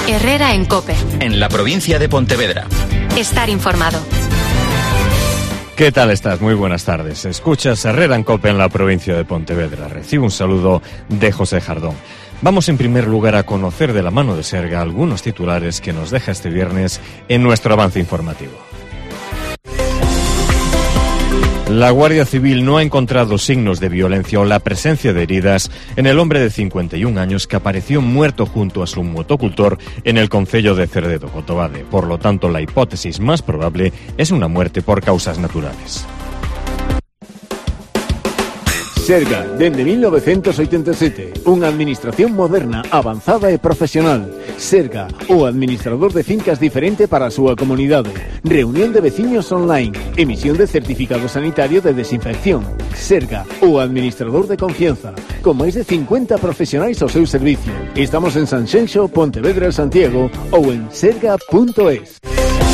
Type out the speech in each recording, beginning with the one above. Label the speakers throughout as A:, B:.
A: Herrera en COPE.
B: En la provincia de Pontevedra.
A: Estar informado.
C: ¿Qué tal estás? Muy buenas tardes. Escuchas Herrera en COPE en la provincia de Pontevedra. Recibo un saludo de José Jardón. Vamos en primer lugar a conocer de la mano de Serga algunos titulares que nos deja este viernes en nuestro avance informativo. La Guardia Civil no ha encontrado signos de violencia o la presencia de heridas en el hombre de 51 años que apareció muerto junto a su motocultor en el concello de Cerdedo-Cotobade. Por lo tanto, la hipótesis más probable es una muerte por causas naturales.
D: Serga, dende 1987, unha administración moderna, avanzada e profesional. Serga, o administrador de fincas diferente para a súa comunidade. Reunión de veciños online, emisión de certificado sanitario de desinfección. Serga, o administrador de confianza, con máis de 50 profesionais ao seu servicio. Estamos en Sanxenxo, Pontevedra, Santiago ou en serga.es.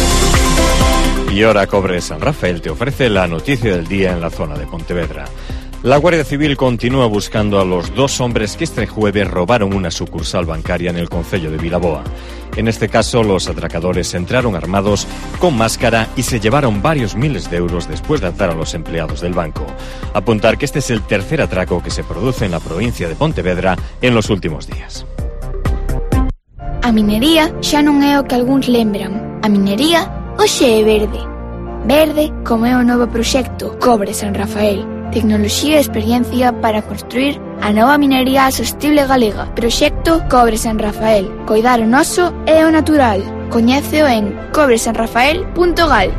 C: Y ahora Cobre San Rafael te ofrece la noticia del día en la zona de Pontevedra. La Guardia Civil continúa buscando a los dos hombres que este jueves robaron una sucursal bancaria en el concello de Vilaboa. En este caso, los atracadores entraron armados con máscara y se llevaron varios miles de euros después de atar a los empleados del banco. Apuntar que este es el tercer atraco que se produce en la provincia de Pontevedra en los últimos días.
E: A minería xa non é o que algúns lembran. A minería hoxe é verde. Verde como é o novo proxecto Cobre San Rafael. Tecnoloxía e experiencia para construir a nova minería sostible galega. Proxecto Cobre San Rafael. Coidar o noso e o natural. Coñéceo en cobresanrafael.gal.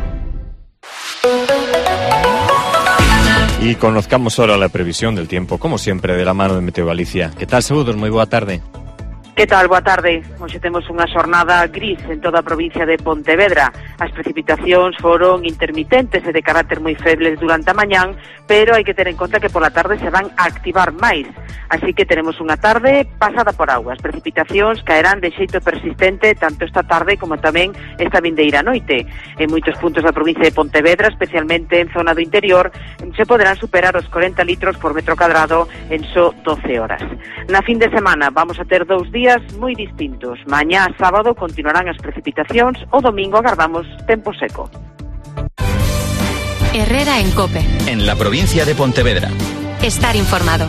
C: Y conozcamos ahora la previsión del tiempo, como siempre, de la mano de Meteo Galicia. ¿Qué tal, saúdos? Moi boa tarde.
F: Que tal? Boa tarde. Hoxe temos unha xornada gris en toda a provincia de Pontevedra. As precipitacións foron intermitentes e de carácter moi febles durante a mañán, pero hai que ter en conta que pola tarde se van a activar máis. Así que tenemos unha tarde pasada por agua. As precipitacións caerán de xeito persistente tanto esta tarde como tamén esta vindeira noite. En moitos puntos da provincia de Pontevedra, especialmente en zona do interior, se poderán superar os 40 litros por metro cadrado en só 12 horas. Na fin de semana vamos a ter 2 días moi distintos. Mañá sábado continuarán as precipitacións, o domingo agardamos tempo seco.
A: Herrera en COPE.
B: En la provincia de Pontevedra.
A: Estar informado.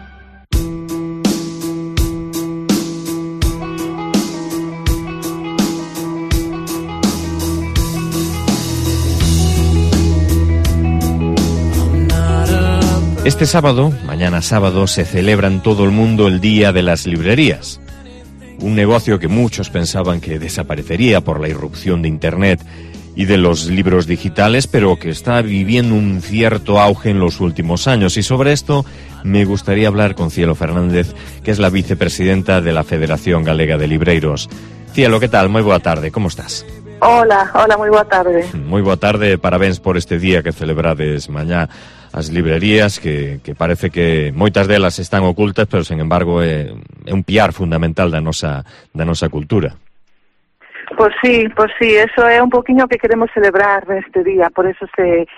C: Este sábado, mañana sábado, se celebra en todo el mundo el Día de las Librerías. Un negocio que muchos pensaban que desaparecería por la irrupción de Internet y de los libros digitales, pero que está viviendo un cierto auge en los últimos años. Y sobre esto me gustaría hablar con Cielo Fernández, que es la vicepresidenta de la Federación Galega de Libreiros. Cielo, ¿qué tal? Moi boa tarde, como estás?
G: Hola, moi boa tarde.
C: Moi boa tarde, parabéns por este día que celebrades mañá as librerías, que parece que moitas delas están ocultas, pero, sen embargo, é un piar fundamental da nosa cultura.
G: Pois sí, eso é un poquinho que queremos celebrar neste día, por eso se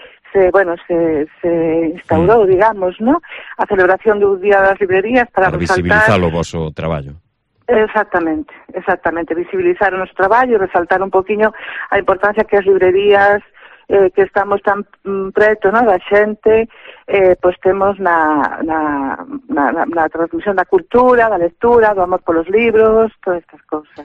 G: instaurou, digamos, ¿no? A celebración do Día das Librerías para
C: visibilizar o voso traballo.
G: Exactamente, visibilizar o noso traballo e resaltar un poquinho a importancia que as librerías que estamos tan preto, ¿no?, da xente, pois temos na transmisión da cultura, da lectura, do amor polos libros, todas estas cousas.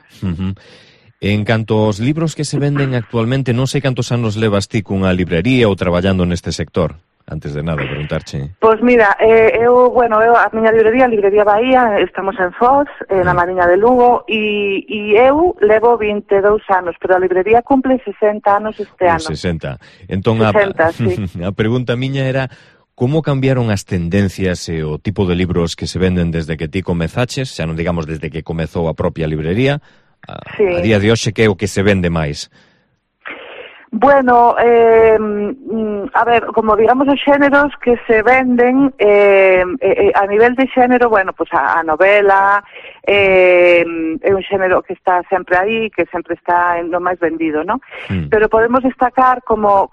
C: En canto aos libros que se venden actualmente, non sei cantos anos levas ti cunha librería ou traballando neste sector. Antes de nada, preguntarche.
G: Pois mira, eu a miña librería Bahía, estamos en Foz, na Mariña de Lugo, e eu levo 22 anos, pero a librería cumple 60 anos este ano.
C: 60. Entón,
G: 60, sí.
C: A pregunta miña era, como cambiaron as tendencias e o tipo de libros que se venden desde que ti comezaches, xa non digamos desde que comezou a propia librería, a día de hoxe, que é o que se vende máis?
G: Bueno, a ver, como digamos os xéneros que se venden a nivel de xénero, bueno, pues a novela é un xénero que está sempre aí, que sempre está en lo máis vendido, ¿no? Pero podemos destacar como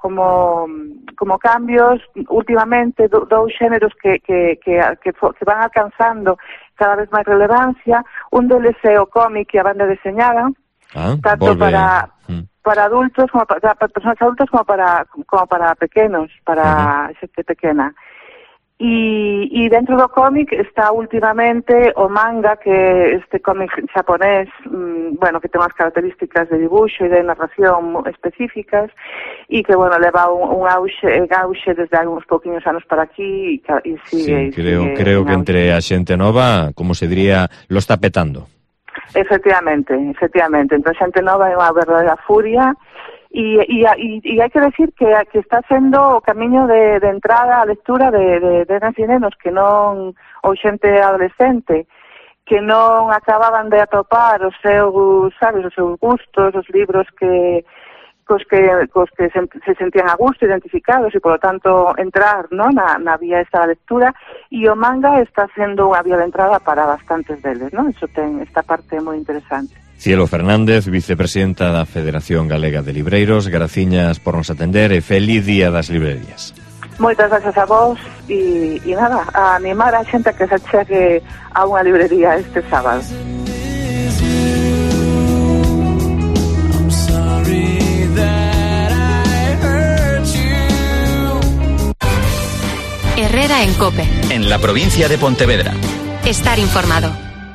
G: cambios últimamente dous xéneros que van alcanzando cada vez máis relevancia. Un deles é o cómic e a banda deseñada, tanto para adultos como para persoas adultas como para pequenos, para xente pequena. E dentro do cómic está últimamente o manga, que este cómic xaponés, que ten unhas características de dibuixo e de narración específicas, e que, leva un auxe desde hai uns pouquiños anos para aquí, e sigue...
C: Sí, creo que entre a xente nova, como se diría, lo está petando.
G: Efectivamente. Entón, xente nova é unha verdadeira furia, e hai que decir que está sendo o camiño de entrada á lectura de nenas e nenos que non, ou xente adolescente, que non acababan de atopar os seus gustos, os libros cos que se sentían a gusto, identificados, e polo tanto entrar na vía esta da lectura, e o manga está sendo unha vía de entrada para bastantes deles, Iso ten esta parte moi interesante.
C: Cielo Fernández, vicepresidenta da Federación Galega de Libreiros, graciñas por nos atender e feliz día das librerías.
G: Moitas gracias a vos e nada, a animar a xente a que se achegue a unha librería este sábado.
A: Herrera en COPE.
B: En la provincia de Pontevedra.
A: Estar informado.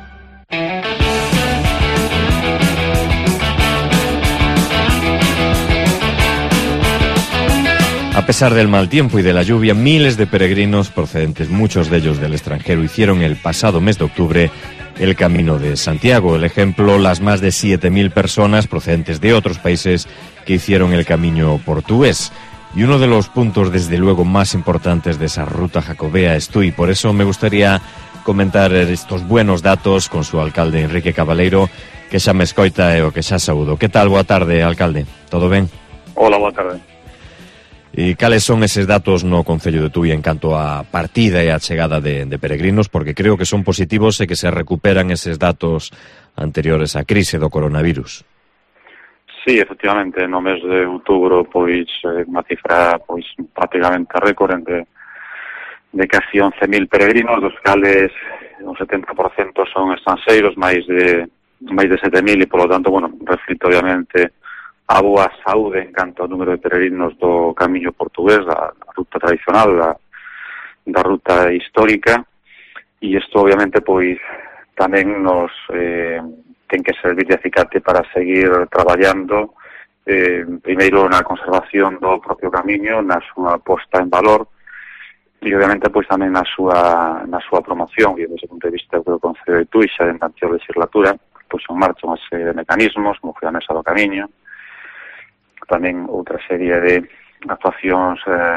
C: A pesar del mal tiempo y de la lluvia, miles de peregrinos procedentes, muchos de ellos del extranjero, hicieron el pasado mes de octubre el Camino de Santiago. El ejemplo, las más de 7.000 personas procedentes de otros países que hicieron el Camino portugués. Y uno de los puntos, desde luego, más importantes de esa ruta jacobea es Tui. Por eso me gustaría comentar estos buenos datos con su alcalde, Enrique Cabaleiro, que xa me escoita e o que xa saúdo. Que tal? Boa tarde, alcalde. Todo ben?
H: Hola, boa tarde.
C: E cales son eses datos no Concello de Tui en canto a partida e a chegada de peregrinos? Porque creo que son positivos e que se recuperan eses datos anteriores á crise do coronavirus.
H: Sí, efectivamente, no mes de outubro, unha cifra prácticamente récord de casi 11.000 peregrinos, dos cales un 70% son estranxeiros, máis de 7.000, e polo tanto, reflite obviamente a boa saúde en canto ao número de peregrinos do Camiño portugués, da ruta tradicional, da ruta histórica, e isto obviamente tamén nos ten que servir de acicate para seguir traballando primeiro na conservación do propio camiño, na súa posta en valor, e obviamente tamén na súa promoción. E desde o punto de vista do Concello de Tui, xa dentro da anterior legislatura, en marcha unha serie de mecanismos, como foi a Mesa do Camiño, tamén outra serie de actuacións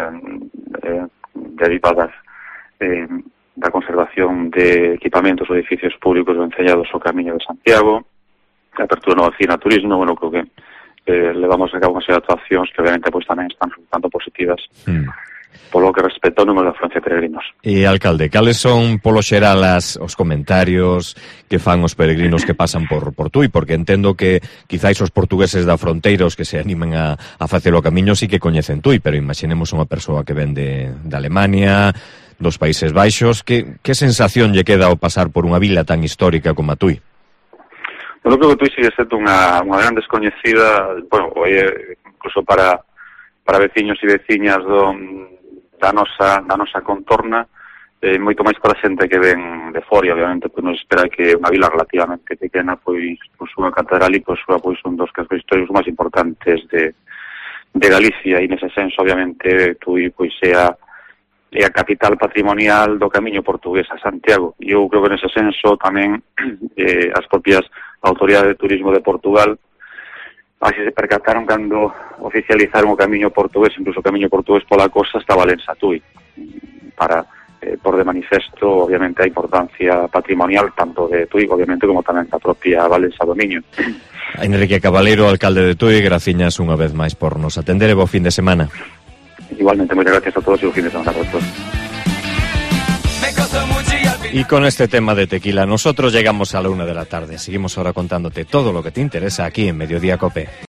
H: derivadas da conservación de equipamentos ou edificios públicos vencellados ao Camiño de Santiago, a apertura nova oficina de turismo. Creo que levamos a cabo unha serie de actuacións que obviamente tamén están resultando positivas polo que respecta ao número de afluencia de peregrinos.
C: E, alcalde, cales son polo xeral os comentarios que fan os peregrinos que pasan por Tui? Porque entendo que quizáis os portugueses da fronteira, os que se animen a facer o camiño, sí que coñecen Tui, pero imaginemos unha persoa que ven de Alemania, dos Países Baixos. Que sensación lle queda ao pasar por unha vila tan histórica como a Tui?
H: Eu creo que Tui sigue sendo unha gran descoñecida, incluso para veciños e veciñas da nosa contorna, moito máis para a xente que ven de fora. Obviamente, nos espera que unha vila relativamente pequena, por súa catedral e por súa, un dos cascos históricos máis importantes de Galicia, e nese senso, obviamente, Tui é a capital patrimonial do Camiño portugués a Santiago. E eu creo que nese senso tamén as propias autoridades de turismo de Portugal así se percataron cando oficializaron o Camiño portugués, incluso o Camiño portugués pola costa estaba Valença Tui, para por de manifesto, obviamente, a importancia patrimonial tanto de Tui, obviamente, como tamén da propia Valença do Miño.
C: Enrique Cabaleiro, alcalde de Tui, graciñas unha vez máis por nos atender e bo fin de semana.
H: Igualmente, moitas gracias a todos e bo fin de semana a todos.
C: Y con este tema de tequila, nosotros llegamos a la 1 de la tarde. Seguimos ahora contándote todo lo que te interesa aquí en Mediodía COPE.